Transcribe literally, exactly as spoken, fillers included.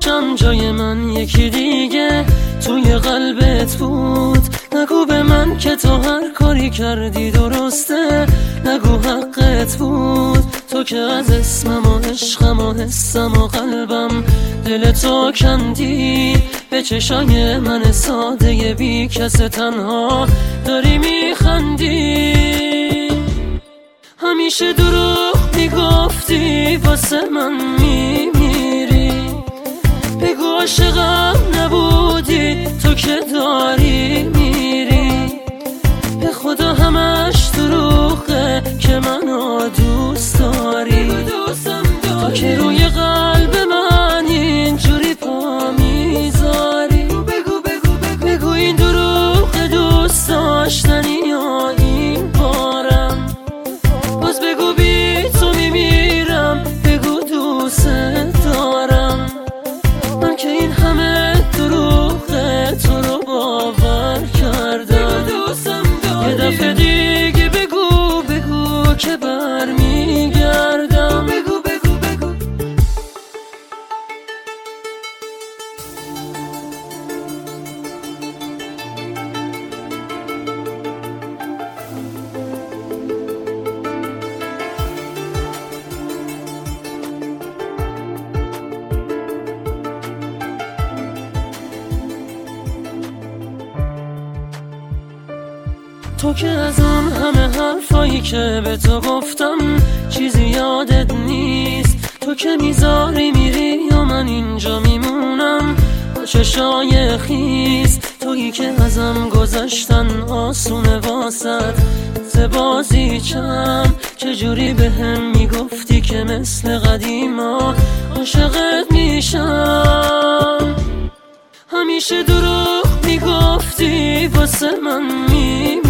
باشم جای من یکی دیگه توی قلبت بود. نگو به من که تو هر کاری کردی درسته، نگو حقت بود. تو که از اسمم و عشقم و حسم و قلبم دل تو کندی. به چشای من ساده بی کس تنها داری میخندی. همیشه دروغ میگفتی واسه من میمیری. بگو عاشقم نبودی تو که داری میری. به خدا همش دروغه که منو دوست داری. تو که روی قلب من اینجوری پا میذاری. بگو بگو بگو این دروغ دوست داشتنی یا این بارم. باز بگو بی تو میمیرم. بگو دوست دارم. من که این همه دروغه تو رو باور کردم. یه دفعه دیگه بگو بگو که برمیگردم. بگو بگو بگو تو که از اون همه حرفایی که به تو گفتم چیزی یادت نیست. تو که میذاری میری یا من اینجا میمونم با چشای خیس. تویی که ازم گذشتن آسونه واسد ز بازیچم. چجوری به هم میگفتی که مثل قدیما عاشقت میشم. همیشه دروغ میگفتی واسه من میمیری.